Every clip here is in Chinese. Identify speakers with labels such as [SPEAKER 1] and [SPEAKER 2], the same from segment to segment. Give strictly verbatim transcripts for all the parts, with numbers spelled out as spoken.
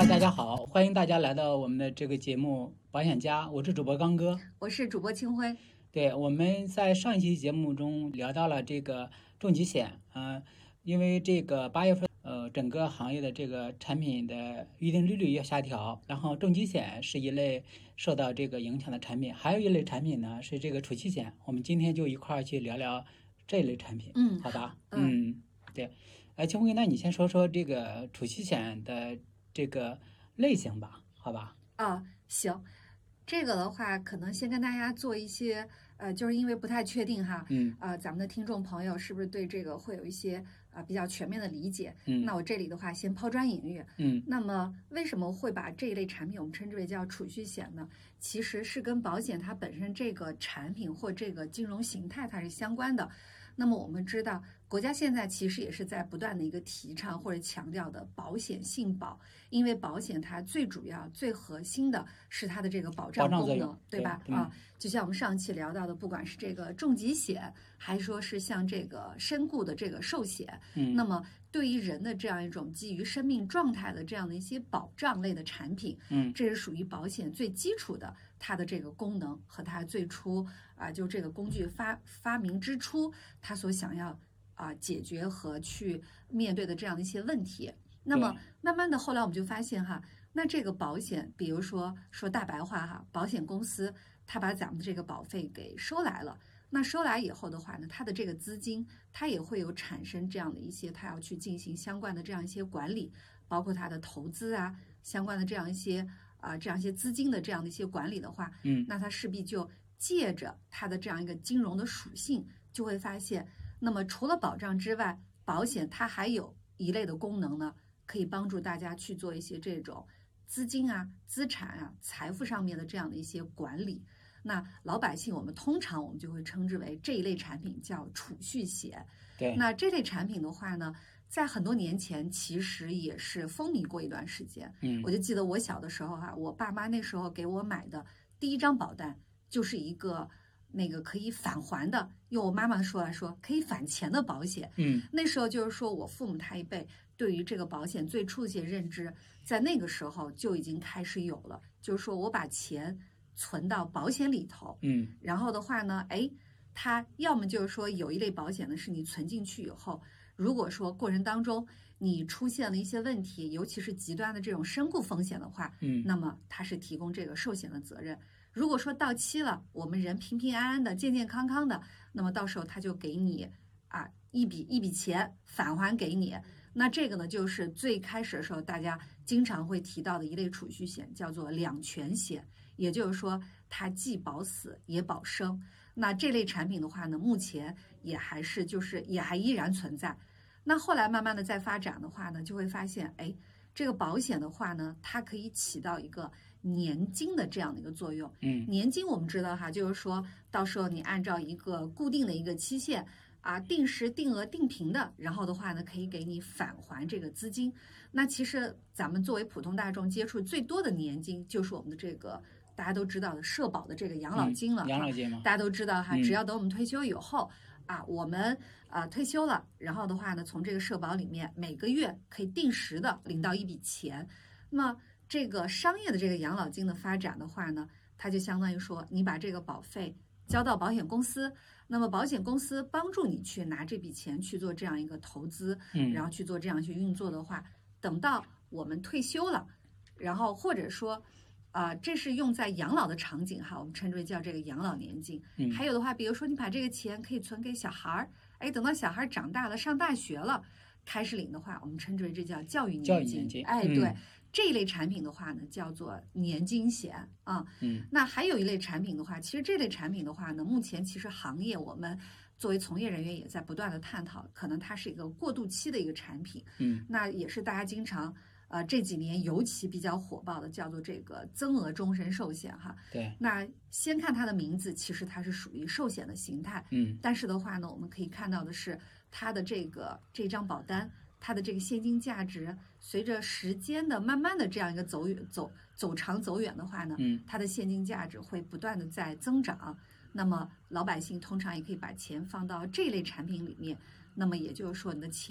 [SPEAKER 1] 嗨，大家好，欢迎大家来到我们的这个节目《保险家》，我是主播刚哥。
[SPEAKER 2] 我是主播清辉。
[SPEAKER 1] 对，我们在上一期节目中聊到了这个重疾险，呃，因为这个八月份，呃，整个行业的这个产品的预定利率要下调，然后重疾险是一类受到这个影响的产品，还有一类产品呢是这个储蓄险。我们今天就一块儿去聊聊这一类产品，
[SPEAKER 2] 嗯，
[SPEAKER 1] 好吧？
[SPEAKER 2] 嗯，
[SPEAKER 1] 嗯，对。哎，清辉，那你先说说这个储蓄险的这个类型吧，好吧？
[SPEAKER 2] 啊，行，这个的话，可能先跟大家做一些，呃，就是因为不太确定哈，
[SPEAKER 1] 嗯
[SPEAKER 2] 呃，咱们的听众朋友是不是对这个会有一些呃比较全面的理解？
[SPEAKER 1] 嗯
[SPEAKER 2] 那我这里的话，先抛砖引玉。
[SPEAKER 1] 嗯
[SPEAKER 2] 那么，为什么会把这一类产品我们称之为叫储蓄险呢？其实是跟保险它本身这个产品或这个金融形态它是相关的。那么我们知道，国家现在其实也是在不断的一个提倡或者强调的保险性保，因为保险它最主要、最核心的是它的这个保障
[SPEAKER 1] 保障作用
[SPEAKER 2] 功能，对吧？
[SPEAKER 1] 对嗯
[SPEAKER 2] 啊，就像我们上期聊到的，不管是这个重疾险，还是说是像这个身故的这个寿险，
[SPEAKER 1] 嗯
[SPEAKER 2] 那么对于人的这样一种基于生命状态的这样的一些保障类的产品，
[SPEAKER 1] 嗯
[SPEAKER 2] 这是属于保险最基础的它的这个功能和它最初啊，就这个工具发发明之初，它所想要啊解决和去面对的这样的一些问题。那么慢慢的后来我们就发现哈，那这个保险，比如说说大白话哈，保险公司它把咱们的这个保费给收来了。那收来以后的话呢，它的这个资金，它也会有产生这样的一些，它要去进行相关的这样一些管理，包括它的投资啊，相关的这样一些啊、这样一些资金的这样的一些管理的话，
[SPEAKER 1] 嗯
[SPEAKER 2] 那它势必就借着它的这样一个金融的属性，就会发现，那么除了保障之外，保险它还有一类的功能呢，可以帮助大家去做一些这种资金啊、资产啊、财富上面的这样的一些管理。那老百姓我们通常我们就会称之为这一类产品叫储蓄险。
[SPEAKER 1] 对，
[SPEAKER 2] 那这类产品的话呢，在很多年前其实也是风靡过一段时间。
[SPEAKER 1] 嗯
[SPEAKER 2] 我就记得我小的时候哈、我爸妈那时候给我买的第一张保单就是一个那个可以返还的，用我妈妈说来说可以返钱的保险。
[SPEAKER 1] 嗯
[SPEAKER 2] 那时候就是说我父母他一辈对于这个保险最初的一些认知，在那个时候就已经开始有了，就是说我把钱存到保险里头，
[SPEAKER 1] 嗯
[SPEAKER 2] 然后的话呢，哎，它要么就是说有一类保险呢，是你存进去以后，如果说过程当中你出现了一些问题，尤其是极端的这种身故风险的话，
[SPEAKER 1] 嗯
[SPEAKER 2] 那么它是提供这个寿险的责任。如果说到期了，我们人平平安安的、健健康康的，那么到时候他就给你啊一笔一笔钱返还给你。那这个呢，就是最开始的时候大家经常会提到的一类储蓄险，叫做两全险，也就是说它既保死也保生。那这类产品的话呢，目前也还是就是也还依然存在。那后来慢慢的在发展的话呢，就会发现，哎，这个保险的话呢，它可以起到一个年金的这样的一个作用。
[SPEAKER 1] 嗯
[SPEAKER 2] 年金我们知道哈，就是说到时候你按照一个固定的一个期限啊，定时定额定频的，然后的话呢，可以给你返还这个资金。那其实咱们作为普通大众接触最多的年金，就是我们的这个大家都知道的社保的这个养老金了。
[SPEAKER 1] 嗯养老金嘛，
[SPEAKER 2] 大家都知道哈，
[SPEAKER 1] 嗯
[SPEAKER 2] 只要等我们退休以后。啊，我们呃退休了，然后的话呢，从这个社保里面每个月可以定时的领到一笔钱。那么这个商业的这个养老金的发展的话呢，它就相当于说，你把这个保费交到保险公司，那么保险公司帮助你去拿这笔钱去做这样一个投资，
[SPEAKER 1] 嗯
[SPEAKER 2] 然后去做这样去运作的话，等到我们退休了，然后或者说。啊、呃，这是用在养老的场景哈，我们称之为叫这个养老年金。
[SPEAKER 1] 嗯
[SPEAKER 2] 还有的话，比如说你把这个钱可以存给小孩儿，哎，等到小孩长大了，上大学了，开始领的话，我们称之为这叫教育年金。
[SPEAKER 1] 教育年金
[SPEAKER 2] 哎，
[SPEAKER 1] 嗯
[SPEAKER 2] 对，这一类产品的话呢，叫做年金险啊。
[SPEAKER 1] 嗯
[SPEAKER 2] 那还有一类产品的话，其实这类产品的话呢，目前其实行业我们作为从业人员也在不断的探讨，可能它是一个过渡期的一个产品。
[SPEAKER 1] 嗯
[SPEAKER 2] 那也是大家经常。呃，这几年尤其比较火爆的叫做这个增额终身寿险哈。
[SPEAKER 1] 对，
[SPEAKER 2] 那先看它的名字，其实它是属于寿险的形态。
[SPEAKER 1] 嗯
[SPEAKER 2] 但是的话呢，我们可以看到的是，它的这个这张保单，它的这个现金价值，随着时间的慢慢的这样一个走远走走长走远的话呢，
[SPEAKER 1] 嗯
[SPEAKER 2] 它的现金价值会不断的在增长。那么老百姓通常也可以把钱放到这类产品里面，那么也就是说你的钱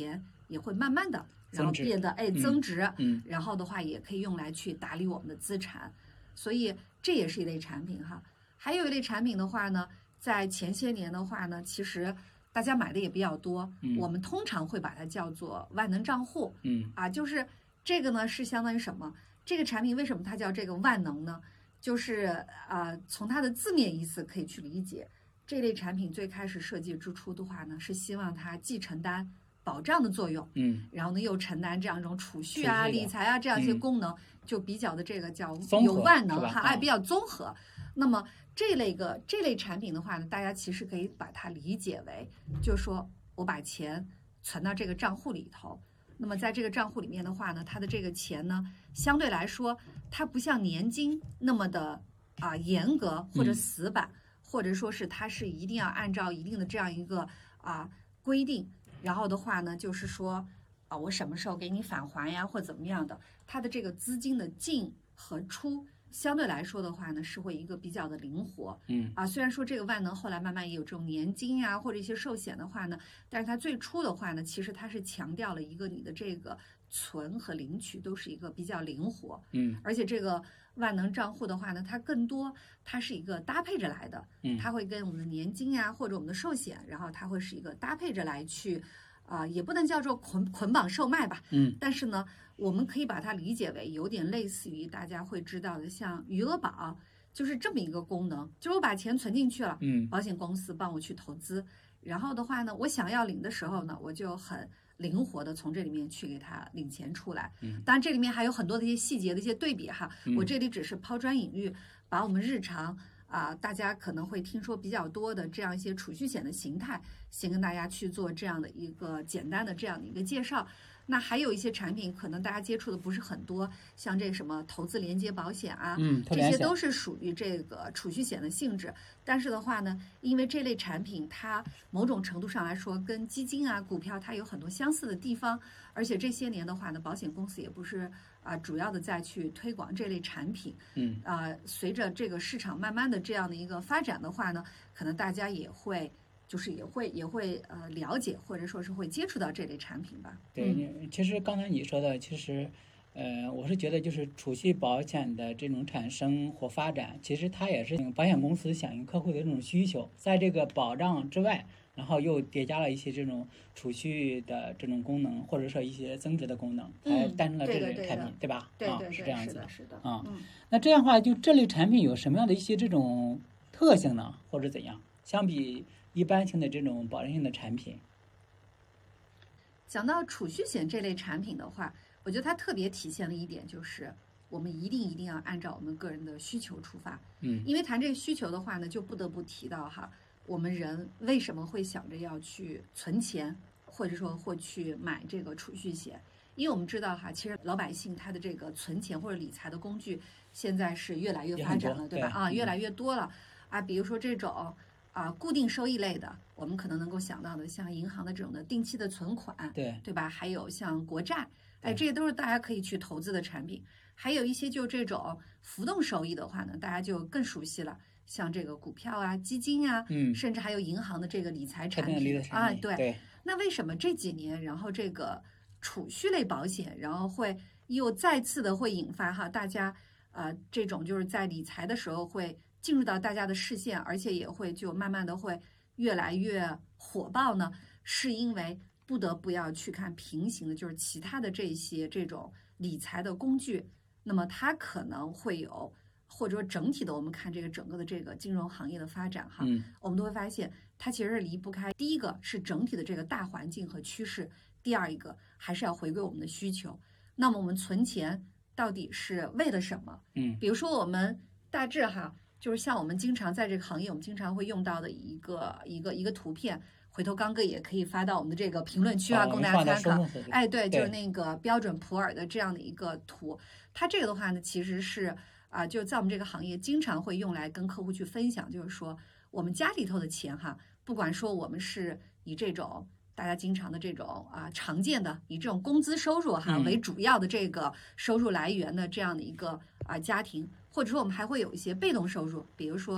[SPEAKER 2] 也会慢慢的然后
[SPEAKER 1] 增值
[SPEAKER 2] 变得哎
[SPEAKER 1] 嗯
[SPEAKER 2] 增值，
[SPEAKER 1] 嗯
[SPEAKER 2] 然后的话也可以用来去打理我们的资产，所以这也是一类产品哈。还有一类产品的话呢，在前些年的话呢，其实大家买的也比较多，
[SPEAKER 1] 嗯
[SPEAKER 2] 我们通常会把它叫做万能账户
[SPEAKER 1] 嗯
[SPEAKER 2] 啊，就是这个呢是相当于什么？这个产品为什么它叫这个万能呢？就是啊、呃，从它的字面意思可以去理解，这类产品最开始设计之初的话呢，是希望它既承担保障的作用，
[SPEAKER 1] 嗯，
[SPEAKER 2] 然后呢又承担这样一种储蓄啊、
[SPEAKER 1] 储蓄的
[SPEAKER 2] 理财啊这样一些
[SPEAKER 1] 嗯
[SPEAKER 2] 功能，就比较的这个叫
[SPEAKER 1] 综合
[SPEAKER 2] 有万能哈，
[SPEAKER 1] 是吧啊
[SPEAKER 2] 哎，比较综合。那么这类个这类产品的话呢，大家其实可以把它理解为，就是说我把钱存到这个账户里头。那么在这个账户里面的话呢，它的这个钱呢，相对来说，它不像年金那么的啊、严格或者死板，嗯、或者说是它是一定要按照一定的这样一个啊、规定，然后的话呢，就是说啊，我什么时候给你返还呀，或怎么样的，它的这个资金的进和出。相对来说的话呢，是会一个比较的灵活，
[SPEAKER 1] 嗯
[SPEAKER 2] 啊，虽然说这个万能后来慢慢也有这种年金呀、啊、或者一些寿险的话呢，但是它最初的话呢，其实它是强调了一个你的这个存和领取都是一个比较灵活，
[SPEAKER 1] 嗯，
[SPEAKER 2] 而且这个万能账户的话呢，它更多它是一个搭配着来的，
[SPEAKER 1] 嗯，
[SPEAKER 2] 它会跟我们的年金呀、啊、或者我们的寿险，然后它会是一个搭配着来去。啊、呃，也不能叫做捆捆绑售卖吧，
[SPEAKER 1] 嗯，
[SPEAKER 2] 但是呢，我们可以把它理解为有点类似于大家会知道的，像余额宝，就是这么一个功能，就是我把钱存进去了，
[SPEAKER 1] 嗯，
[SPEAKER 2] 保险公司帮我去投资，然后的话呢，我想要领的时候呢，我就很灵活的从这里面去给它领钱出来，
[SPEAKER 1] 嗯，
[SPEAKER 2] 当然这里面还有很多的一些细节的一些对比哈，
[SPEAKER 1] 嗯、
[SPEAKER 2] 我这里只是抛砖引玉，把我们日常。啊，大家可能会听说比较多的这样一些储蓄险的形态，先跟大家去做这样的一个简单的这样的一个介绍。那还有一些产品可能大家接触的不是很多，像这什么投资连接保险啊，
[SPEAKER 1] 嗯，
[SPEAKER 2] 这些都是属于这个储蓄险的性质。但是的话呢，因为这类产品它某种程度上来说跟基金啊、股票它有很多相似的地方，而且这些年的话呢，保险公司也不是。啊，主要的再去推广这类产品，
[SPEAKER 1] 嗯，
[SPEAKER 2] 啊，随着这个市场慢慢的这样的一个发展的话呢，可能大家也会，就是也会也会呃了解或者说是会接触到这类产品吧。
[SPEAKER 1] 对，嗯、其实刚才你说的，其实，呃，我是觉得就是储蓄保险的这种产生或发展，其实它也是保险公司响应客户的这种需求，在这个保障之外。然后又叠加了一些这种储蓄的这种功能，或者说一些增值的功能，才诞生了这类产品，
[SPEAKER 2] 嗯、
[SPEAKER 1] 对吧？
[SPEAKER 2] 对对
[SPEAKER 1] 啊，是这样子
[SPEAKER 2] 的，是的。
[SPEAKER 1] 啊、
[SPEAKER 2] 嗯，
[SPEAKER 1] 那这样的话，就这类产品有什么样的一些这种特性呢？或者怎样？相比一般性的这种保障性的产品，
[SPEAKER 2] 讲到储蓄险这类产品的话，我觉得它特别体现了一点，就是我们一定一定要按照我们个人的需求出发。
[SPEAKER 1] 嗯，
[SPEAKER 2] 因为谈这个需求的话呢，就不得不提到哈。我们人为什么会想着要去存钱，或者说或去买这个储蓄险？因为我们知道哈，其实老百姓他的这个存钱或者理财的工具现在是越来越发展了，对吧？
[SPEAKER 1] 对
[SPEAKER 2] 啊，越来越多了啊，比如说这种啊固定收益类的，我们可能能够想到的，像银行的这种的定期的存款，
[SPEAKER 1] 对
[SPEAKER 2] 对吧？还有像国债，哎，这些都是大家可以去投资的产品。还有一些就这种浮动收益的话呢，大家就更熟悉了。像这个股票啊、基金啊，
[SPEAKER 1] 嗯，
[SPEAKER 2] 甚至还有银行的这个理财产品
[SPEAKER 1] 理财
[SPEAKER 2] 啊，对。
[SPEAKER 1] 对。
[SPEAKER 2] 那为什么这几年，然后这个储蓄类保险，然后会又再次的会引发哈大家呃这种就是在理财的时候会进入到大家的视线，而且也会就慢慢的会越来越火爆呢？是因为不得不要去看平行的，就是其他的这些这种理财的工具，那么它可能会有。或者说整体的，我们看这个整个的这个金融行业的发展哈，
[SPEAKER 1] 嗯，
[SPEAKER 2] 我们都会发现它其实是离不开第一个是整体的这个大环境和趋势，第二一个还是要回归我们的需求。那么我们存钱到底是为了什么？
[SPEAKER 1] 嗯，
[SPEAKER 2] 比如说我们大致哈，就是像我们经常在这个行业，我们经常会用到的一个一个一个图片，回头刚哥也可以发到我们的这个评论区啊，供大家参考。哎，对，就是那个标准普尔的这样的一个图，它这个的话呢，其实是。啊，就在我们这个行业，经常会用来跟客户去分享，就是说我们家里头的钱哈，不管说我们是以这种大家经常的这种啊常见的以这种工资收入哈为主要的这个收入来源的这样的一个啊家庭，或者说我们还会有一些被动收入，比如说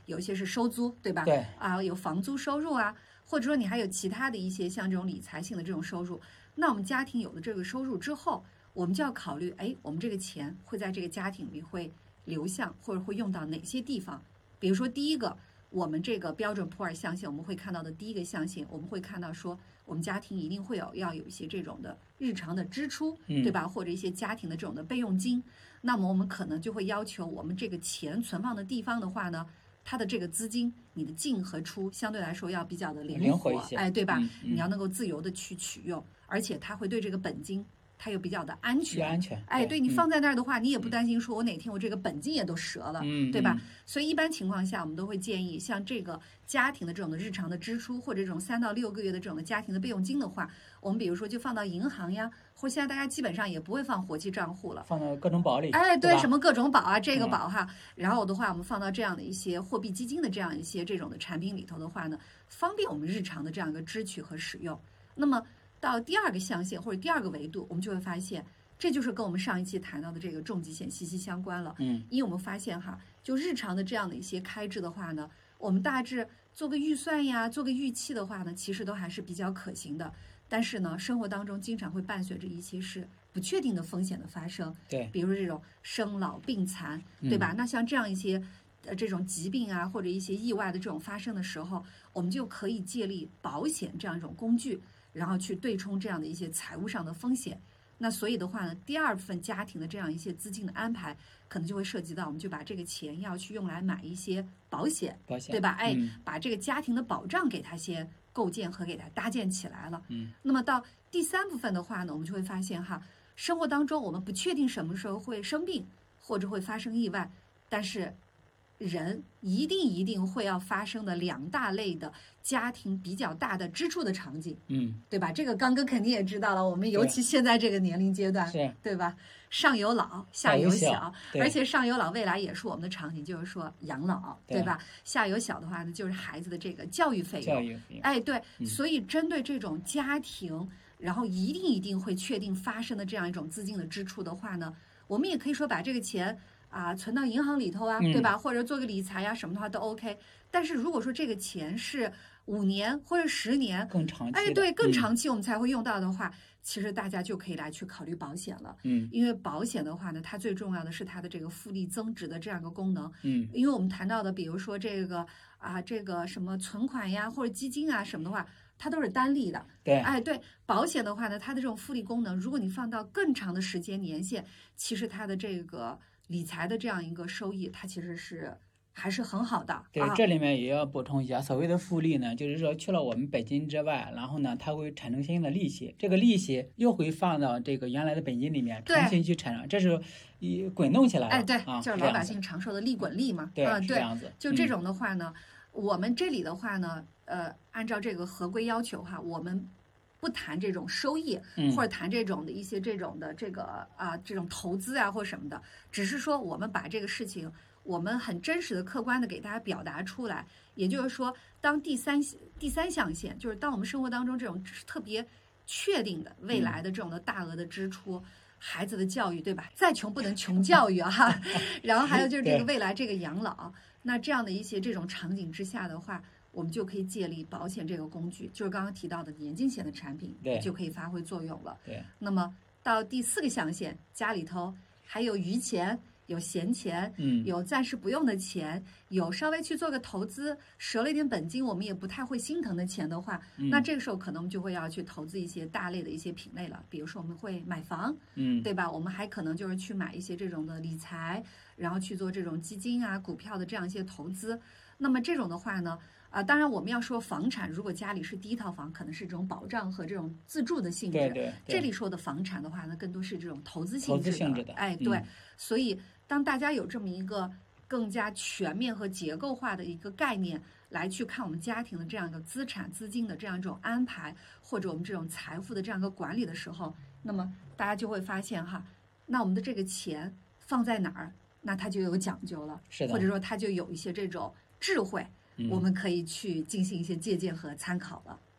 [SPEAKER 2] 有一些是收租，对吧？
[SPEAKER 1] 对
[SPEAKER 2] 啊，有房租收入啊，或者说你还有其他的一些像这种理财性的这种收入。那我们家庭有了这个收入之后，我们就要考虑，哎，我们这个钱会在这个家庭里会流向或者会用到哪些地方？比如说第一个，我们这个标准普尔象限，我们会看到的第一个象限，我们会看到说，我们家庭一定会有要有一些这种的日常的支出，对吧？或者一些家庭的这种的备用金。那么我们可能就会要求我们这个钱存放的地方的话呢，它的这个资金，你的进和出相对来说要比较的灵活，
[SPEAKER 1] 灵活一些
[SPEAKER 2] 哎，对吧？
[SPEAKER 1] 嗯嗯
[SPEAKER 2] 你要能够自由的去取用，而且它会对这个本金。它又比较的安全，
[SPEAKER 1] 安全，
[SPEAKER 2] 哎，对你
[SPEAKER 1] 嗯
[SPEAKER 2] 放在那儿的话，你也不担心说我哪天我这个本金也都折了，
[SPEAKER 1] 嗯
[SPEAKER 2] 对吧？
[SPEAKER 1] 嗯
[SPEAKER 2] 所以一般情况下，我们都会建议像这个家庭的这种的日常的支出，或者这种三到六个月的这种的家庭的备用金的话，我们比如说就放到银行呀，或者现在大家基本上也不会放活期账户了，
[SPEAKER 1] 放到各种宝里，
[SPEAKER 2] 哎，
[SPEAKER 1] 对吧，
[SPEAKER 2] 什么各种宝啊，这个
[SPEAKER 1] 嗯
[SPEAKER 2] 宝哈，然后的话，我们放到这样的一些货币基金的这样一些这种的产品里头的话呢，方便我们日常的这样一个支取和使用。那么到第二个象限或者第二个维度，我们就会发现。这就是跟我们上一期谈到的这个重疾险息息相关了。
[SPEAKER 1] 嗯，
[SPEAKER 2] 因为我们发现哈，就日常的这样的一些开支的话呢，我们大致做个预算呀，做个预期的话呢，其实都还是比较可行的。但是呢，生活当中经常会伴随着一些是不确定的风险的发生。
[SPEAKER 1] 对，
[SPEAKER 2] 比如这种生老病残，对吧？嗯、那像这样一些呃这种疾病啊，或者一些意外的这种发生的时候，我们就可以借力保险这样一种工具，然后去对冲这样的一些财务上的风险。那所以的话呢，第二部分家庭的这样一些资金的安排，可能就会涉及到我们就把这个钱要去用来买一些保险，
[SPEAKER 1] 保险
[SPEAKER 2] 对吧？哎，
[SPEAKER 1] 嗯、
[SPEAKER 2] 把这个家庭的保障给它先构建和给它搭建起来了。
[SPEAKER 1] 嗯，
[SPEAKER 2] 那么到第三部分的话呢，我们就会发现哈，生活当中我们不确定什么时候会生病或者会发生意外，但是人一定一定会要发生的两大类的家庭比较大的支出的场景，
[SPEAKER 1] 嗯，
[SPEAKER 2] 对吧？这个刚哥肯定也知道了，我们尤其现在这个年龄阶段，
[SPEAKER 1] 是，
[SPEAKER 2] 对吧？上有老，下有
[SPEAKER 1] 小，
[SPEAKER 2] 小，而且上有老未来也是我们的场景，就是说养老，对吧？下有小的话呢，就是孩子的这个教育费用，
[SPEAKER 1] 教育费用，
[SPEAKER 2] 哎，对，
[SPEAKER 1] 嗯、
[SPEAKER 2] 所以针对这种家庭，然后一定一定会确定发生的这样一种资金的支出的话呢，我们也可以说把这个钱。啊，存到银行里头啊，对吧？或者做个理财呀、啊，什么的话都 OK。但是如果说这个钱是五年或者十年，
[SPEAKER 1] 更长期，
[SPEAKER 2] 哎，对，更长期我们才会用到的话，嗯、其实大家就可以来去考虑保险了。
[SPEAKER 1] 嗯，
[SPEAKER 2] 因为保险的话呢，它最重要的是它的这个复利增值的这样一个功能。
[SPEAKER 1] 嗯，
[SPEAKER 2] 因为我们谈到的，比如说这个啊，这个什么存款呀或者基金啊什么的话，它都是单利的。
[SPEAKER 1] 对，
[SPEAKER 2] 哎，对，保险的话呢，它的这种复利功能，如果你放到更长的时间年限，其实它的这个。理财的这样一个收益，它其实是还是很好的。
[SPEAKER 1] 对，
[SPEAKER 2] 啊、
[SPEAKER 1] 这里面也要补充一下，所谓的复利呢，就是说去了我们本金之外，然后呢，它会产生相应的利息，这个利息又会放到这个原来的本金里面，重新去产生，这是一滚动起来了。
[SPEAKER 2] 哎，对，
[SPEAKER 1] 啊、
[SPEAKER 2] 就是老百姓常说的利滚利嘛。
[SPEAKER 1] 对，
[SPEAKER 2] 啊、
[SPEAKER 1] 是这样子。
[SPEAKER 2] 就这种的话呢，嗯、我们这里的话呢，呃，按照这个合规要求哈，我们。不谈这种收益，或者谈这种的一些这种的这个啊这种投资啊或什么的，只是说我们把这个事情，我们很真实的、客观的给大家表达出来。也就是说，当第三第三象限，就是当我们生活当中这种特别确定的未来的这种的大额的支出，嗯、孩子的教育，对吧？再穷不能穷教育啊。然后还有就是这个未来这个养老，那这样的一些这种场景之下的话。我们就可以借力保险这个工具，就是刚刚提到的年金险的产品，就可以发挥作用了。
[SPEAKER 1] 对。
[SPEAKER 2] 那么到第四个象限，家里头还有余钱、有闲钱，
[SPEAKER 1] 嗯，
[SPEAKER 2] 有暂时不用的钱，有稍微去做个投资，折了一点本金，我们也不太会心疼的钱的话，
[SPEAKER 1] 嗯、
[SPEAKER 2] 那这个时候可能就会要去投资一些大类的一些品类了。比如说我们会买房，
[SPEAKER 1] 嗯，
[SPEAKER 2] 对吧？我们还可能就是去买一些这种的理财，然后去做这种基金啊、股票的这样一些投资。那么这种的话呢？啊，当然我们要说房产，如果家里是第一套房，可能是这种保障和这种自住的性质。
[SPEAKER 1] 对对对。
[SPEAKER 2] 这里说的房产的话呢，更多是这种投资性质的。
[SPEAKER 1] 投资性质的。
[SPEAKER 2] 哎，对。
[SPEAKER 1] 嗯、
[SPEAKER 2] 所以当大家有这么一个更加全面和结构化的一个概念来去看我们家庭的这样一个资产资金的这样一种安排，或者我们这种财富的这样一个管理的时候，那么大家就会发现哈，那我们的这个钱放在哪儿，那它就有讲究了。
[SPEAKER 1] 是的。
[SPEAKER 2] 或者说它就有一些这种智慧。我们可以去进行一些借鉴和参考了。
[SPEAKER 1] 对。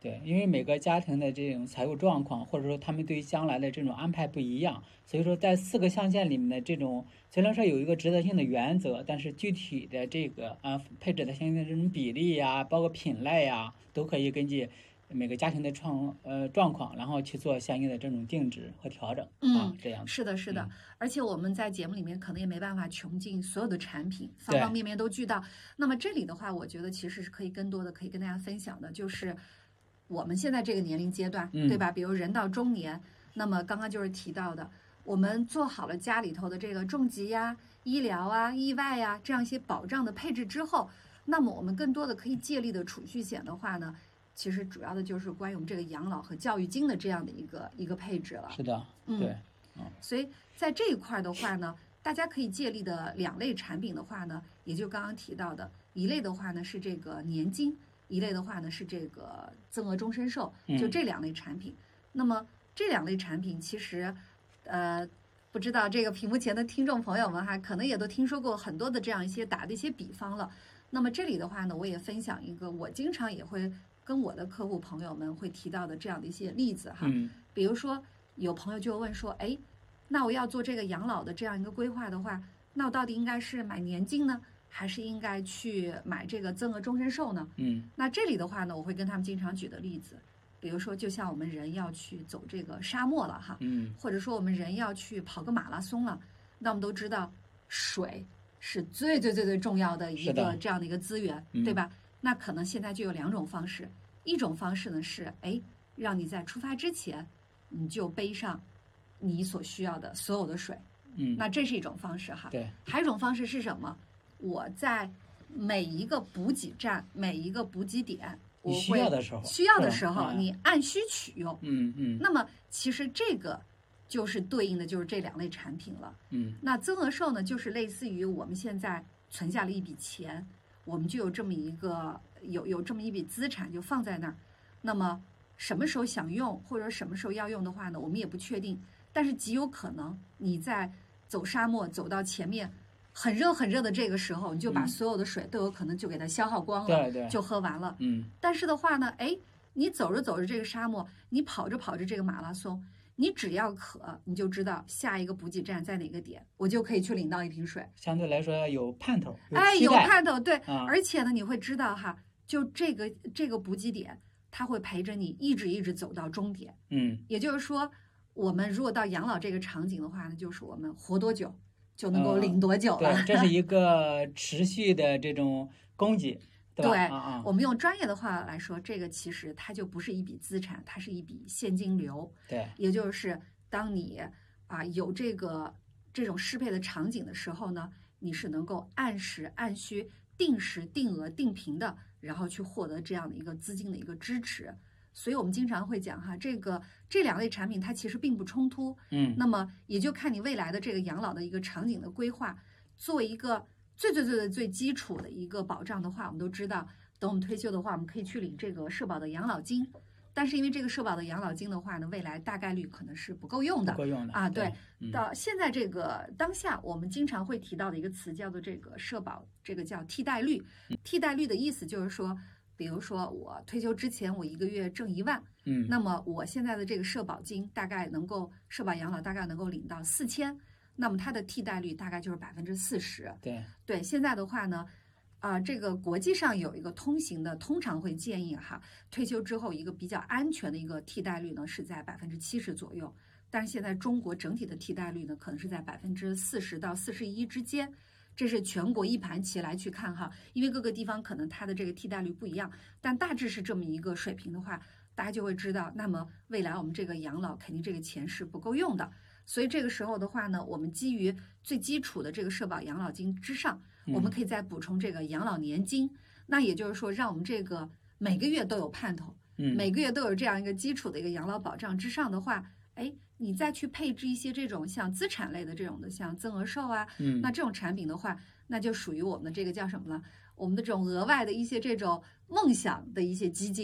[SPEAKER 1] 对，因为每个家庭的这种财务状况，或者说他们对于将来的这种安排不一样，所以说在四个象限里面的这种虽然说有一个指导性的原则，但是具体的这个啊配置的相应的这种比例呀，包括品类呀，都可以根据每个家庭的状呃状况，然后去做相应的这种定制和调整啊，
[SPEAKER 2] 嗯，
[SPEAKER 1] 这样子。
[SPEAKER 2] 是的，是的，
[SPEAKER 1] 嗯
[SPEAKER 2] 而且我们在节目里面可能也没办法穷尽所有的产品，方
[SPEAKER 1] 对
[SPEAKER 2] 方面面都俱到。那么这里的话，我觉得其实是可以更多的可以跟大家分享的，就是我们现在这个年龄阶段，
[SPEAKER 1] 嗯
[SPEAKER 2] 对吧？比如人到中年，那么刚刚就是提到的，我们做好了家里头的这个重疾呀、医疗啊、意外呀这样一些保障的配置之后，那么我们更多的可以借力的储蓄险的话呢，其实主要的就是关于我们这个养老和教育金的这样的一个一个配置了。
[SPEAKER 1] 是的，
[SPEAKER 2] 嗯
[SPEAKER 1] 对，
[SPEAKER 2] 所以在这一块的话呢，大家可以借力的两类产品的话呢，也就刚刚提到的一类的话呢是这个年金，一类的话呢是这个增额终身寿，就这两类产品。那么这两类产品其实，呃。不知道这个屏幕前的听众朋友们哈，可能也都听说过很多的这样一些打的一些比方了。那么这里的话呢，我也分享一个我经常也会跟我的客户朋友们会提到的这样的一些例子哈。
[SPEAKER 1] 嗯
[SPEAKER 2] 比如说有朋友就问说，哎，那我要做这个养老的这样一个规划的话，那我到底应该是买年金呢，还是应该去买这个增额终身寿呢？
[SPEAKER 1] 嗯
[SPEAKER 2] 那这里的话呢，我会跟他们经常举的例子，比如说就像我们人要去走这个沙漠了哈，
[SPEAKER 1] 嗯
[SPEAKER 2] 或者说我们人要去跑个马拉松了，那我们都知道水是最最最最重要的一
[SPEAKER 1] 是的
[SPEAKER 2] 个这样的一个资源，
[SPEAKER 1] 嗯
[SPEAKER 2] 对吧？那可能现在就有两种方式，一种方式呢是，哎，让你在出发之前你就背上你所需要的所有的水，
[SPEAKER 1] 嗯，
[SPEAKER 2] 那这是一种方式哈。
[SPEAKER 1] 对，
[SPEAKER 2] 还有一种方式是什么？我在每一个补给站、每一个补给点，我
[SPEAKER 1] 你
[SPEAKER 2] 会
[SPEAKER 1] 需要的时候，
[SPEAKER 2] 需要的
[SPEAKER 1] 是吧
[SPEAKER 2] 时候，
[SPEAKER 1] 嗯
[SPEAKER 2] 你按需取用。
[SPEAKER 1] 嗯嗯
[SPEAKER 2] 那么其实这个就是对应的就是这两类产品了。
[SPEAKER 1] 嗯
[SPEAKER 2] 那增额寿呢，就是类似于我们现在存下了一笔钱，我们就有这么一个有有这么一笔资产就放在那儿。那么什么时候想用或者什么时候要用的话呢，我们也不确定。但是极有可能你在走沙漠走到前面很热很热的这个时候，你就把
[SPEAKER 1] 嗯
[SPEAKER 2] 所有的水都有可能就给它消耗光了，
[SPEAKER 1] 对对，
[SPEAKER 2] 就喝完了。
[SPEAKER 1] 嗯
[SPEAKER 2] 但是的话呢，哎，你走着走着这个沙漠，你跑着跑着这个马拉松，你只要渴，你就知道下一个补给站在哪个点，我就可以去领到一瓶水。
[SPEAKER 1] 相对来说有盼头，
[SPEAKER 2] 哎，有
[SPEAKER 1] 期待
[SPEAKER 2] 盼头，对，
[SPEAKER 1] 啊
[SPEAKER 2] 而且呢，你会知道哈，就这个这个补给点，它会陪着你一直一直走到终点。
[SPEAKER 1] 嗯
[SPEAKER 2] 也就是说，我们如果到养老这个场景的话呢，就是我们活多久就能够
[SPEAKER 1] 嗯
[SPEAKER 2] 领多久了。
[SPEAKER 1] 对，这是一个持续的这种供给，对吧？
[SPEAKER 2] 对
[SPEAKER 1] 啊啊，
[SPEAKER 2] 我们用专业的话来说，这个其实它就不是一笔资产，它是一笔现金流。
[SPEAKER 1] 对，
[SPEAKER 2] 也就是当你啊有这个这种适配的场景的时候呢，你是能够按时按需、定时定额定频的，然后去获得这样的一个资金的一个支持。所以我们经常会讲哈，这个这两类产品它其实并不冲突。
[SPEAKER 1] 嗯
[SPEAKER 2] 那么也就看你未来的这个养老的一个场景的规划，做一个最最最最最基础的一个保障的话，我们都知道，等我们退休的话，我们可以去领这个社保的养老金。但是因为这个社保的养老金的话呢，未来大概率可能是不够用的
[SPEAKER 1] 不够用的
[SPEAKER 2] 啊。对，
[SPEAKER 1] 嗯
[SPEAKER 2] 到现在这个当下，我们经常会提到的一个词叫做这个社保，这个叫替代率。替代率的意思就是说，比如说我退休之前我一个月挣一万，
[SPEAKER 1] 嗯，
[SPEAKER 2] 那么我现在的这个社保金大概能够社保养老大概能够领到四千，那么它的替代率大概就是百分之四十。
[SPEAKER 1] 对，
[SPEAKER 2] 对，现在的话呢，啊、这个国际上有一个通行的，通常会建议哈，退休之后一个比较安全的一个替代率呢是在百分之七十左右，但是现在中国整体的替代率呢可能是在百分之四十到四十一之间。这是全国一盘棋来去看哈，因为各个地方可能它的这个替代率不一样，但大致是这么一个水平的话，大家就会知道，那么未来我们这个养老肯定这个钱是不够用的，所以这个时候的话呢，我们基于最基础的这个社保养老金之上，我们可以再补充这个养老年金，那也就是说，让我们这个每个月都有盼头，
[SPEAKER 1] 嗯
[SPEAKER 2] 每个月都有这样一个基础的一个养老保障之上的话，哎，你再去配置一些这种像资产类的这种的，像增额寿啊，
[SPEAKER 1] 嗯
[SPEAKER 2] 那这种产品的话，那就属于我们的这个叫什么呢？我们的这种额外的一些这种梦想的一些基金，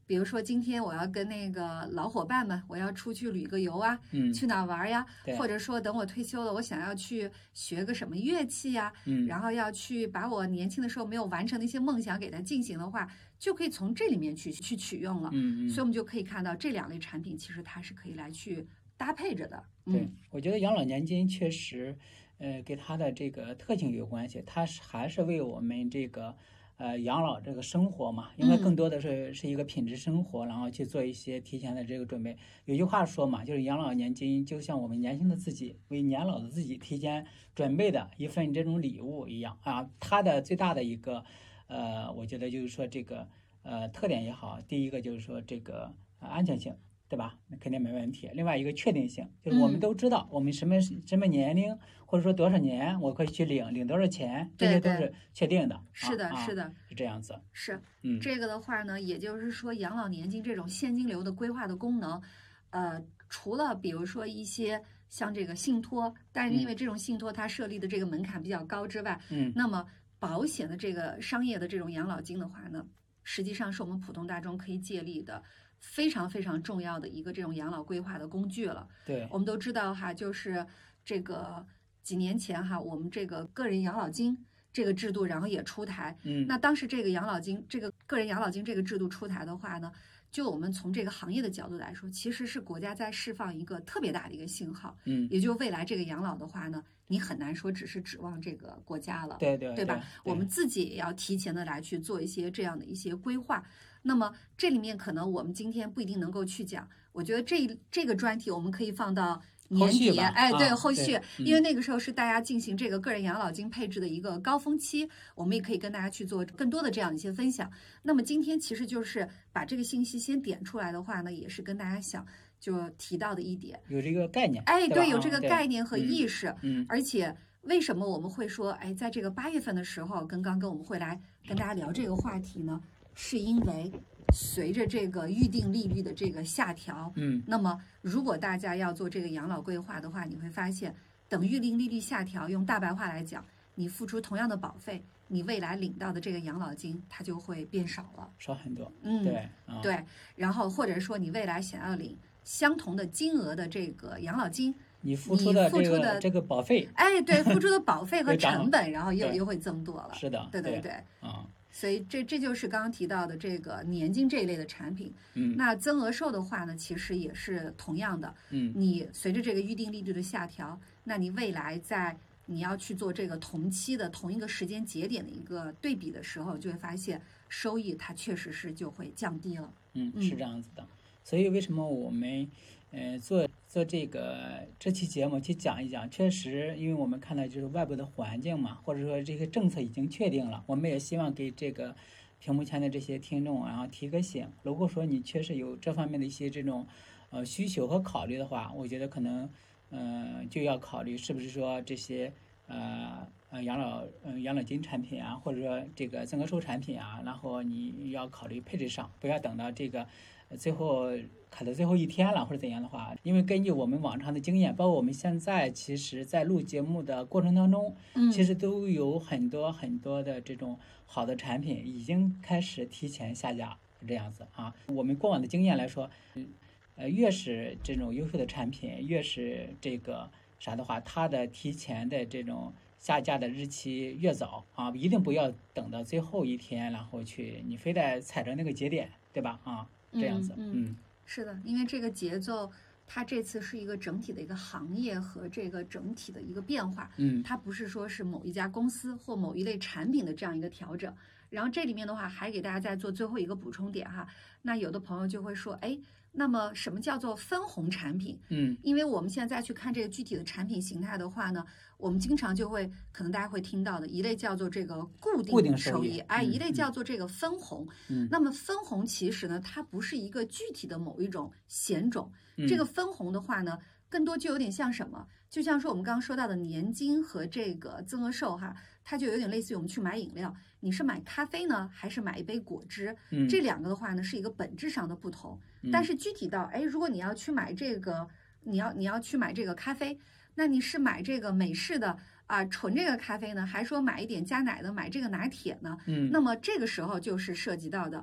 [SPEAKER 2] 比如说今天我要跟那个老伙伴们，我要出去旅个游啊，
[SPEAKER 1] 嗯，
[SPEAKER 2] 去哪玩呀？
[SPEAKER 1] 对
[SPEAKER 2] 或者说等我退休了，我想要去学个什么乐器呀，
[SPEAKER 1] 嗯，
[SPEAKER 2] 然后要去把我年轻的时候没有完成的一些梦想给它进行的话，就可以从这里面去去取用了。
[SPEAKER 1] 嗯嗯，
[SPEAKER 2] 所以我们就可以看到这两类产品其实它是可以来去搭配着的。
[SPEAKER 1] 对，
[SPEAKER 2] 嗯，
[SPEAKER 1] 我觉得养老年金确实，呃，跟它的这个特性有关系，它是还是为我们这个呃养老这个生活嘛，应该更多的是是一个品质生活，然后去做一些提前的这个准备。有句话说嘛，就是养老年金就像我们年轻的自己为年老的自己提前准备的一份这种礼物一样啊。它的最大的一个呃，我觉得就是说这个呃特点也好，第一个就是说这个、呃、安全性。对吧？那肯定没问题。另外一个确定性，就是我们都知道，我们什么什么年龄，或者说多少年，我可以去领领多少钱，这些都是确定的。
[SPEAKER 2] 是的，
[SPEAKER 1] 啊、
[SPEAKER 2] 是的，
[SPEAKER 1] 是这样子。
[SPEAKER 2] 是，
[SPEAKER 1] 嗯，
[SPEAKER 2] 这个的话呢，也就是说，养老年金这种现金流的规划的功能，呃，除了比如说一些像这个信托，但是因为这种信托它设立的这个门槛比较高之外，
[SPEAKER 1] 嗯，
[SPEAKER 2] 那么保险的这个商业的这种养老金的话呢，实际上是我们普通大众可以借力的。非常非常重要的一个这种养老规划的工具了。
[SPEAKER 1] 对，
[SPEAKER 2] 我们都知道哈，就是这个几年前哈，我们这个个人养老金这个制度，然后也出台。
[SPEAKER 1] 嗯，
[SPEAKER 2] 那当时这个养老金，这个个人养老金这个制度出台的话呢，就我们从这个行业的角度来说，其实是国家在释放一个特别大的一个信号。
[SPEAKER 1] 嗯，
[SPEAKER 2] 也就是未来这个养老的话呢，你很难说只是指望这个国家了。
[SPEAKER 1] 对对
[SPEAKER 2] 对吧？
[SPEAKER 1] 对，
[SPEAKER 2] 我们自己也要提前的来去做一些这样的一些规划。那么这里面可能我们今天不一定能够去讲，我觉得这这个专题我们可以放到年底，哎，对，
[SPEAKER 1] 啊、
[SPEAKER 2] 后续，
[SPEAKER 1] 嗯、
[SPEAKER 2] 因为那个时候是大家进行这个个人养老金配置的一个高峰期，我们也可以跟大家去做更多的这样一些分享。那么今天其实就是把这个信息先点出来的话呢，也是跟大家想就提到的一点，
[SPEAKER 1] 有这个概念，
[SPEAKER 2] 哎，
[SPEAKER 1] 对，
[SPEAKER 2] 有这个概念和意识，
[SPEAKER 1] 嗯，嗯
[SPEAKER 2] 而且。为什么我们会说，哎，在这个八月份的时候，跟刚跟我们会来跟大家聊这个话题呢？是因为随着这个预定利率的这个下调，
[SPEAKER 1] 嗯，
[SPEAKER 2] 那么如果大家要做这个养老规划的话，你会发现，等预定利率下调，用大白话来讲，你付出同样的保费，你未来领到的这个养老金它就会变少了，
[SPEAKER 1] 少很多。
[SPEAKER 2] 嗯，
[SPEAKER 1] 对，啊、
[SPEAKER 2] 对，然后或者说你未来想要领相同的金额的这个养老金。
[SPEAKER 1] 你付出的这个
[SPEAKER 2] 的
[SPEAKER 1] 这个保费，
[SPEAKER 2] 哎，对，付出的保费和成本，然后又又会增多了。
[SPEAKER 1] 是的，
[SPEAKER 2] 对对对，
[SPEAKER 1] 啊，
[SPEAKER 2] 所以这这就是刚刚提到的这个年金这一类的产品。
[SPEAKER 1] 嗯，
[SPEAKER 2] 那增额寿的话呢，其实也是同样的。
[SPEAKER 1] 嗯，
[SPEAKER 2] 你随着这个预定利率的下调，那你未来在你要去做这个同期的同一个时间节点的一个对比的时候，就会发现收益它确实是就会降低了。
[SPEAKER 1] 嗯，是这样子的。所以为什么我们呃做做这个这期节目去讲一讲？确实，因为我们看到就是外部的环境嘛，或者说这个政策已经确定了，我们也希望给这个屏幕前的这些听众，然后提个醒。如果说你确实有这方面的一些这种呃需求和考虑的话，我觉得可能呃就要考虑是不是说这些呃呃养老嗯、呃、养老金产品啊，或者说这个增额寿产品啊，然后你要考虑配置上，不要等到这个。最后卡到最后一天了，或者怎样的话，因为根据我们往常的经验，包括我们现在其实在录节目的过程当中，
[SPEAKER 2] 嗯，
[SPEAKER 1] 其实都有很多很多的这种好的产品已经开始提前下架，这样子啊。我们过往的经验来说，呃，越是这种优秀的产品，越是这个啥的话，它的提前的这种下架的日期越早啊，一定不要等到最后一天，然后去你非得踩着那个节点，对吧？啊。这样子，
[SPEAKER 2] 嗯，
[SPEAKER 1] 嗯，
[SPEAKER 2] 是的，因为这个节奏，它这次是一个整体的一个行业和这个整体的一个变化，
[SPEAKER 1] 嗯，
[SPEAKER 2] 它不是说是某一家公司或某一类产品的这样一个调整。然后这里面的话，还给大家再做最后一个补充点哈。那有的朋友就会说，哎，那么什么叫做分红产品？
[SPEAKER 1] 嗯，
[SPEAKER 2] 因为我们现在再去看这个具体的产品形态的话呢，我们经常就会可能大家会听到的一类叫做这个固定收益，哎，一类叫做这个分红。
[SPEAKER 1] 嗯，
[SPEAKER 2] 那么分红其实呢，它不是一个具体的某一种险种，
[SPEAKER 1] 嗯、
[SPEAKER 2] 这个分红的话呢，更多就有点像什么？就像说我们刚刚说到的年金和这个增额寿哈，它就有点类似于我们去买饮料，你是买咖啡呢，还是买一杯果汁？
[SPEAKER 1] 嗯，
[SPEAKER 2] 这两个的话呢，是一个本质上的不同。
[SPEAKER 1] 嗯、
[SPEAKER 2] 但是具体到，哎，如果你要去买这个，你要你要去买这个咖啡，那你是买这个美式的啊纯这个咖啡呢，还是说买一点加奶的，买这个拿铁呢？
[SPEAKER 1] 嗯，
[SPEAKER 2] 那么这个时候就是涉及到的。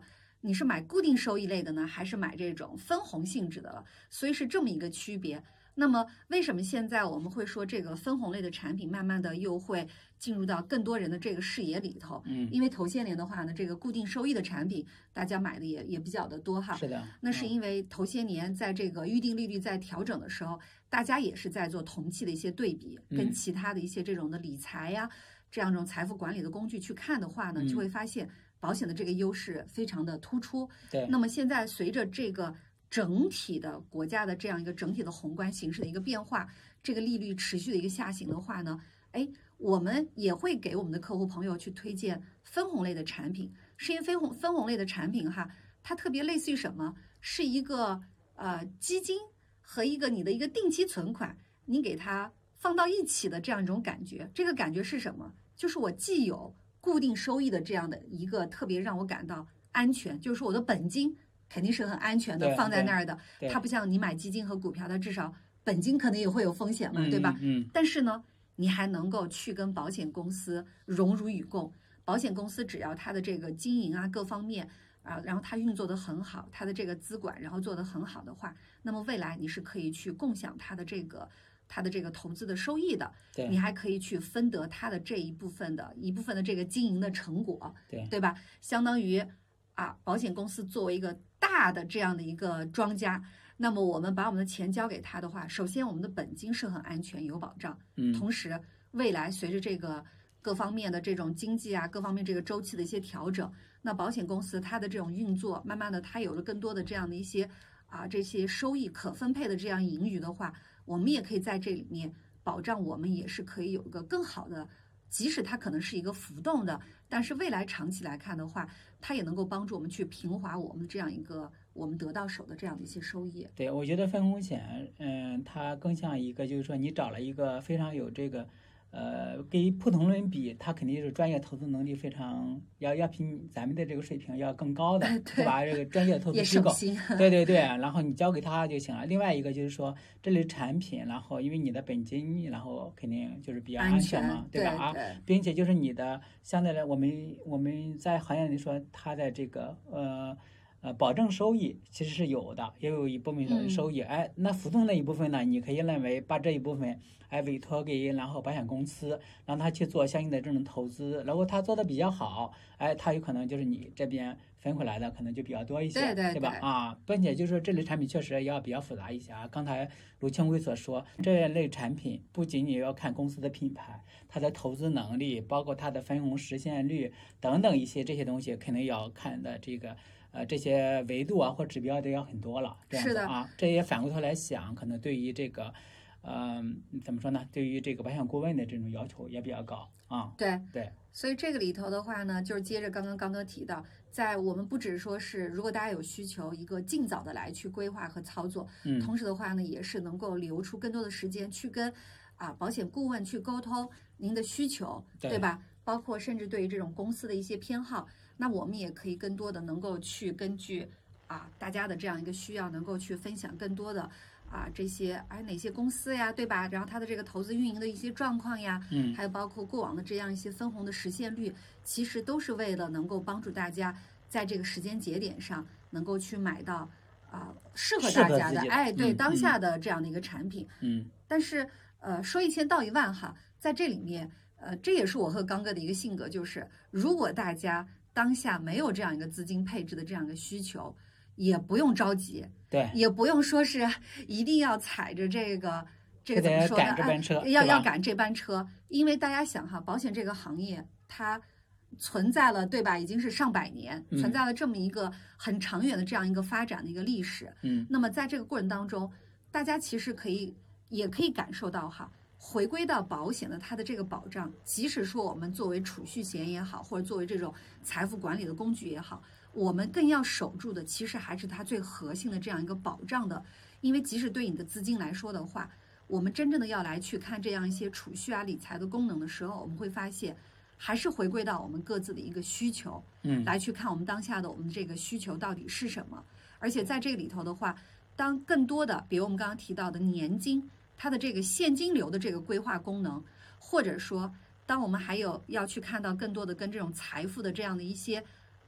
[SPEAKER 2] 你是买固定收益类的呢，还是买这种分红性质的了？所以是这么一个区别。那么为什么现在我们会说这个分红类的产品慢慢的又会进入到更多人的这个视野里头？
[SPEAKER 1] 嗯，
[SPEAKER 2] 因为头些年的话呢，这个固定收益的产品大家买的也也比较的多哈。
[SPEAKER 1] 是的。
[SPEAKER 2] 那是因为头些年在这个预定利率在调整的时候，大家也是在做同期的一些对比，跟其他的一些这种的理财呀，这样一种财富管理的工具去看的话呢，就会发现保险的这个优势非常的突出。
[SPEAKER 1] 对。
[SPEAKER 2] 那么现在随着这个整体的国家的这样一个整体的宏观形势的一个变化，这个利率持续的一个下行的话呢，哎，我们也会给我们的客户朋友去推荐分红类的产品，是因为分红分红类的产品哈，它特别类似于什么？是一个呃基金和一个你的一个定期存款，你给它放到一起的这样一种感觉。这个感觉是什么？就是我既有固定收益的这样的一个特别让我感到安全，就是说我的本金肯定是很安全的放在那儿的，它不像你买基金和股票，它至少本金可能也会有风险嘛，
[SPEAKER 1] 嗯、
[SPEAKER 2] 对吧？
[SPEAKER 1] 嗯。
[SPEAKER 2] 但是呢，你还能够去跟保险公司荣辱与共。保险公司只要它的这个经营啊各方面啊，然后它运作的很好，它的这个资管然后做得很好的话，那么未来你是可以去共享它的这个它的这个投资的收益的。
[SPEAKER 1] 对。
[SPEAKER 2] 你还可以去分得它的这一部分的一部分的这个经营的成果，
[SPEAKER 1] 对
[SPEAKER 2] 对吧？相当于啊，保险公司作为一个大的这样的一个庄家，那么我们把我们的钱交给他的话，首先我们的本金是很安全有保障，
[SPEAKER 1] 嗯，
[SPEAKER 2] 同时未来随着这个各方面的这种经济啊，各方面这个周期的一些调整，那保险公司它的这种运作，慢慢的它有了更多的这样的一些啊这些收益可分配的这样盈余的话，我们也可以在这里面保障我们也是可以有一个更好的。即使它可能是一个浮动的，但是未来长期来看的话，它也能够帮助我们去平滑我们这样一个我们得到手的这样的一些收益。
[SPEAKER 1] 对，我觉得分红险，嗯，它更像一个，就是说你找了一个非常有这个，呃，跟普通人比，他肯定是专业投资能力非常要要比咱们的这个水平要更高的，对吧？这个专业投资机构，对对对，然后你交给他就行了。另外一个就是说，这类产品，然后因为你的本金，然后肯定就是比较安全嘛，
[SPEAKER 2] 对
[SPEAKER 1] 吧？啊，并且就是你的相对来，我们我们在行业里说，它的这个呃。呃，保证收益其实是有的，也有一部分的收益。嗯、哎，那浮动那一部分呢？你可以认为把这一部分哎委托给然后保险公司，让他去做相应的这种投资。如果他做的比较好，哎，他有可能就是你这边分回来的可能就比较多一些，
[SPEAKER 2] 对对
[SPEAKER 1] 对吧？啊，并且就是说这类产品确实要比较复杂一些啊。刚才卢庆贵所说，这类产品不仅仅要看公司的品牌，它的投资能力，包括它的分红实现率等等一些这些东西，肯定要看的这个。呃，这些维度啊或指标都要很多了，这样子啊，这也反过头来想，可能对于这个，嗯、呃，怎么说呢？对于这个保险顾问的这种要求也比较高啊。
[SPEAKER 2] 对
[SPEAKER 1] 对，
[SPEAKER 2] 所以这个里头的话呢，就是接着刚刚刚刚提到，在我们不只说是如果大家有需求，一个尽早的来去规划和操作，
[SPEAKER 1] 嗯，
[SPEAKER 2] 同时的话呢，也是能够留出更多的时间去跟啊保险顾问去沟通您的需求， 对, 对吧？包括甚至对于这种公司的一些偏好。那我们也可以更多的能够去根据啊大家的这样一个需要，能够去分享更多的啊这些哎哪些公司呀，对吧？然后它的这个投资运营的一些状况呀，
[SPEAKER 1] 嗯，
[SPEAKER 2] 还有包括过往的这样一些分红的实现率，其实都是为了能够帮助大家在这个时间节点上能够去买到啊适合大家的哎对、
[SPEAKER 1] 嗯、
[SPEAKER 2] 当下的这样的一个产品。
[SPEAKER 1] 嗯，
[SPEAKER 2] 但是呃说一千道一万哈，在这里面呃这也是我和刚哥的一个性格，就是如果大家当下没有这样一个资金配置的这样一个需求，也不用着急，
[SPEAKER 1] 对，
[SPEAKER 2] 也不用说是一定要踩着这个这个怎么说呢？
[SPEAKER 1] 赶这班车，
[SPEAKER 2] 啊、要要赶这班车，因为大家想哈，保险这个行业它存在了，对吧？已经是上百年，
[SPEAKER 1] 嗯、
[SPEAKER 2] 存在了这么一个很长远的这样一个发展的一个历史。
[SPEAKER 1] 嗯，
[SPEAKER 2] 那么在这个过程当中，大家其实可以也可以感受到哈。回归到保险的它的这个保障，即使说我们作为储蓄险也好，或者作为这种财富管理的工具也好，我们更要守住的其实还是它最核心的这样一个保障的。因为即使对你的资金来说的话，我们真正的要来去看这样一些储蓄啊理财的功能的时候，我们会发现还是回归到我们各自的一个需求，
[SPEAKER 1] 嗯，
[SPEAKER 2] 来去看我们当下的我们这个需求到底是什么。而且在这个里头的话，当更多的比如我们刚刚提到的年金，它的这个现金流的这个规划功能，或者说当我们还有要去看到更多的跟这种财富的这样的一些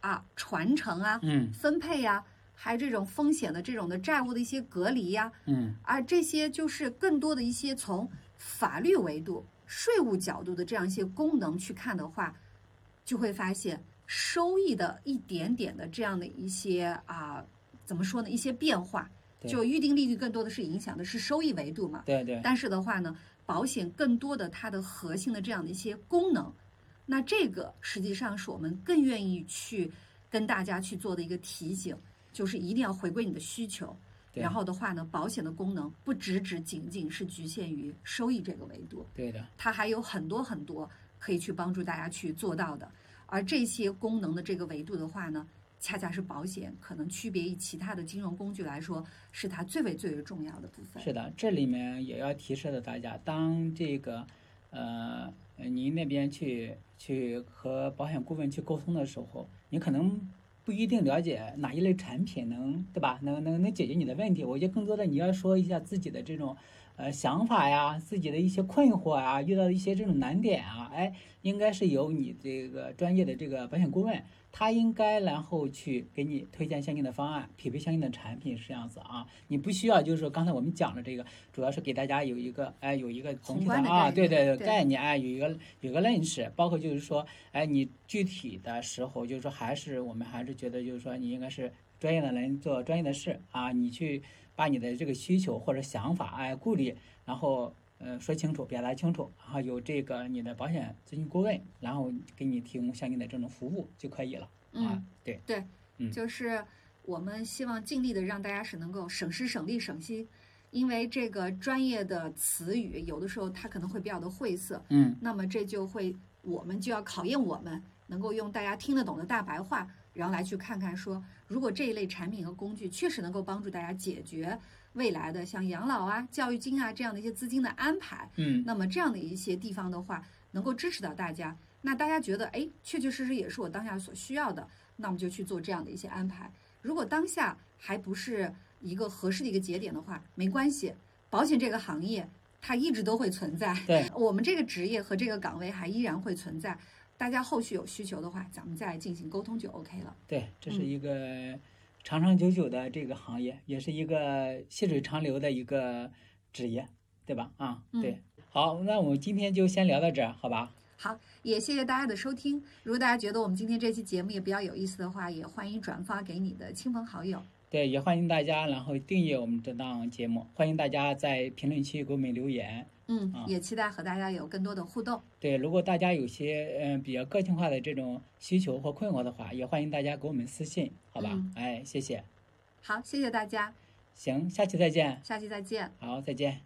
[SPEAKER 2] 啊传承啊、
[SPEAKER 1] 嗯
[SPEAKER 2] 分配呀、还有这种风险的这种的债务的一些隔离呀、
[SPEAKER 1] 嗯
[SPEAKER 2] 而这些就是更多的一些从法律维度、税务角度的这样一些功能去看的话，就会发现收益的一点点的这样的一些啊，怎么说呢？一些变化。就预定利率更多的是影响的是收益维度嘛。
[SPEAKER 1] 对对。
[SPEAKER 2] 但是的话呢，保险更多的它的核心的这样的一些功能，那这个实际上是我们更愿意去跟大家去做的一个提醒，就是一定要回归你的需求。然后的话呢，保险的功能不只只仅仅是局限于收益这个维度，
[SPEAKER 1] 对的，
[SPEAKER 2] 它还有很多很多可以去帮助大家去做到的。而这些功能的这个维度的话呢，恰恰是保险可能区别于其他的金融工具来说，是它最为最为重要的部分。
[SPEAKER 1] 是的，这里面也要提示的大家，当这个呃您那边去去和保险顾问去沟通的时候，你可能不一定了解哪一类产品能对吧？能能能解决你的问题。我觉得更多的你要说一下自己的这种呃想法呀，自己的一些困惑呀，遇到的一些这种难点啊，哎，应该是由你这个专业的这个保险顾问，他应该然后去给你推荐相应的方案，匹配相应的产品，是这样子啊。你不需要就是说刚才我们讲的这个，主要是给大家有一个哎有一个总体的啊，对对对概念哎有一个有一个认识，包括就是说哎你具体的时候就是说还是我们还是觉得就是说你应该是专业的人做专业的事啊，你去把你的这个需求或者想法哎顾虑，然后呃说清楚，表达清楚，然后有这个你的保险咨询顾问，然后给你提供相应的这种服务就可以了。
[SPEAKER 2] 嗯，
[SPEAKER 1] 啊，对
[SPEAKER 2] 对，
[SPEAKER 1] 嗯，
[SPEAKER 2] 就是我们希望尽力的让大家是能够省时省力省心，因为这个专业的词语有的时候它可能会比较的晦涩，
[SPEAKER 1] 嗯，
[SPEAKER 2] 那么这就会我们就要考验我们能够用大家听得懂的大白话，然后来去看看说，如果这一类产品和工具确实能够帮助大家解决未来的像养老啊、教育金啊这样的一些资金的安排，
[SPEAKER 1] 嗯，
[SPEAKER 2] 那么这样的一些地方的话，能够支持到大家。那大家觉得，哎，确确实实也是我当下所需要的，那我们就去做这样的一些安排。如果当下还不是一个合适的一个节点的话，没关系，保险这个行业它一直都会存在，
[SPEAKER 1] 对，
[SPEAKER 2] 我们这个职业和这个岗位还依然会存在。大家后续有需求的话，咱们再进行沟通就 OK 了。
[SPEAKER 1] 对，这是一个长长久久的这个行业，嗯、也是一个细水长流的一个职业，对吧？啊，对。嗯、好，那我们今天就先聊到这儿，好吧？
[SPEAKER 2] 好，也谢谢大家的收听。如果大家觉得我们今天这期节目也比较有意思的话，也欢迎转发给你的亲朋好友。
[SPEAKER 1] 对，也欢迎大家然后订阅我们这档节目，欢迎大家在评论区给我们留言。
[SPEAKER 2] 嗯，啊、也期待和大家有更多的互动。
[SPEAKER 1] 对，如果大家有些嗯、呃、比较个性化的这种需求或困惑的话，也欢迎大家给我们私信，好吧？嗯、哎，谢谢。
[SPEAKER 2] 好，谢谢大家。
[SPEAKER 1] 行，下期再见。
[SPEAKER 2] 下期再见。
[SPEAKER 1] 好，再见。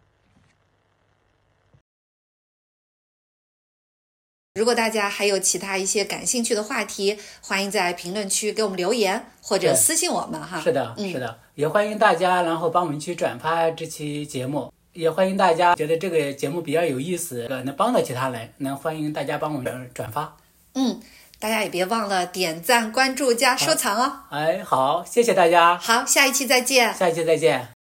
[SPEAKER 2] 如果大家还有其他一些感兴趣的话题，欢迎在评论区给我们留言或者私信我们哈。
[SPEAKER 1] 是的，嗯、是的，也欢迎大家然后帮我们去转发这期节目，也欢迎大家觉得这个节目比较有意思，能帮到其他人，能欢迎大家帮我们转发。
[SPEAKER 2] 嗯，大家也别忘了点赞、关注加收藏哦。
[SPEAKER 1] 哎，好，谢谢大家。
[SPEAKER 2] 好，下一期再见。
[SPEAKER 1] 下一期再见。